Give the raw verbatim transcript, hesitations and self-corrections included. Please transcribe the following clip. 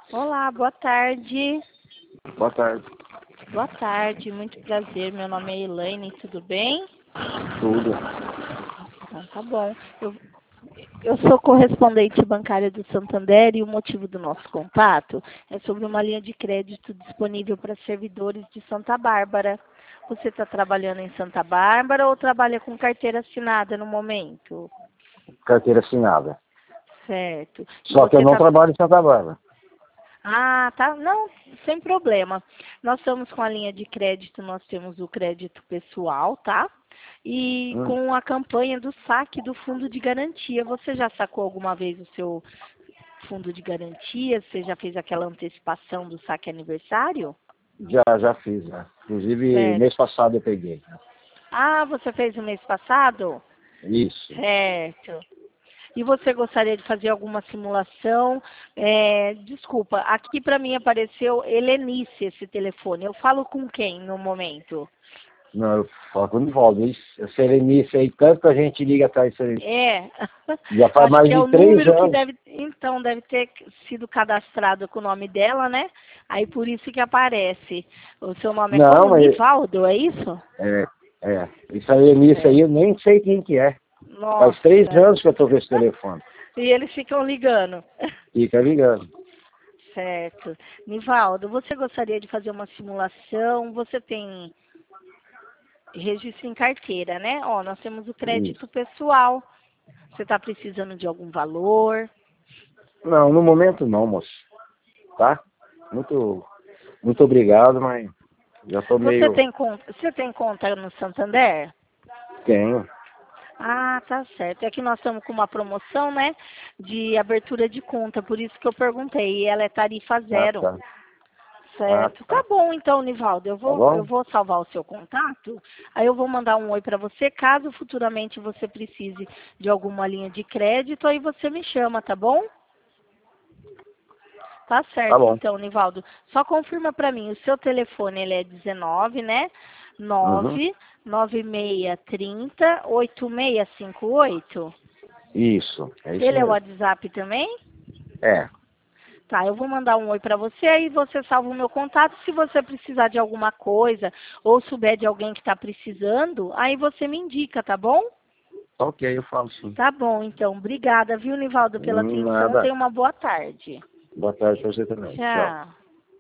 Olá, boa tarde. Boa tarde. Boa tarde, muito prazer. Meu nome é Elaine, tudo bem? Tudo. Então, tá bom. Eu, eu sou correspondente bancária do Santander e o motivo do nosso contato é sobre uma linha de crédito disponível para servidores de Santa Bárbara. Você está trabalhando em Santa Bárbara ou trabalha com carteira assinada no momento? Carteira assinada. Certo. E Só que eu você não tá... trabalho em Santa Bárbara. Ah, tá. Não, sem problema. Nós estamos com a linha de crédito, nós temos o crédito pessoal, tá? E Hum. com a campanha do saque do fundo de garantia. Você já sacou alguma vez o seu fundo de garantia? Você já fez aquela antecipação do saque aniversário? Já, já fiz, né? Inclusive, Certo. mês passado eu peguei. Ah, você fez no mês passado? Isso. Certo. E você gostaria de fazer alguma simulação? É, desculpa, aqui para mim apareceu Helenice esse telefone. Eu falo com quem no momento? Não, eu falo com o Nivaldo. Isso, Serenice aí, tanta gente liga atrás disso aí. É, Já faz acho mais que é de o três número que anos. deve, então, deve ter sido cadastrado com o nome dela, né? Aí por isso que aparece. O seu nome é Não, como? mas Nivaldo, é isso? é, é. Isso aí, Serenice aí, É. eu nem sei quem que é. Faz três Nossa. anos que eu tô com esse telefone. E eles ficam ligando. Fica ligando. Certo. Nivaldo, você gostaria de fazer uma simulação? Você tem registro em carteira, né? Ó, nós temos o crédito Isso. pessoal. Você está precisando de algum valor? Não, no momento não, moço. Tá? Muito, muito obrigado, mas já tô Você meio... tem conta, você tem conta no Santander? Tenho. Ah, tá certo. É que nós estamos com uma promoção, né, de abertura de conta, por isso que eu perguntei. E ela é tarifa Ah, zero. tá. Ah, Certo. Tá tá. bom, então, Nivaldo. Eu Tá vou, eu bom? vou salvar o seu contato. Aí eu vou mandar um oi para você. Caso futuramente você precise de alguma linha de crédito, aí você me chama, tá bom? Tá Tá certo, bom. então, Nivaldo. Só confirma para mim. O seu telefone ele é dezenove, né? Uhum. nove nove seis três zero oito seis cinco oito. Isso, é isso Ele é o mesmo. WhatsApp também? É, Tá, eu vou mandar um oi para você, aí você salva o meu contato. Se você precisar de alguma coisa ou souber de alguém que está precisando, aí você me indica, tá bom? ok, eu falo sim. Tá bom, então. Obrigada, viu, Nivaldo, pela atenção. Nada. Tenha uma boa tarde. Boa tarde pra você também. Tchau. Tchau.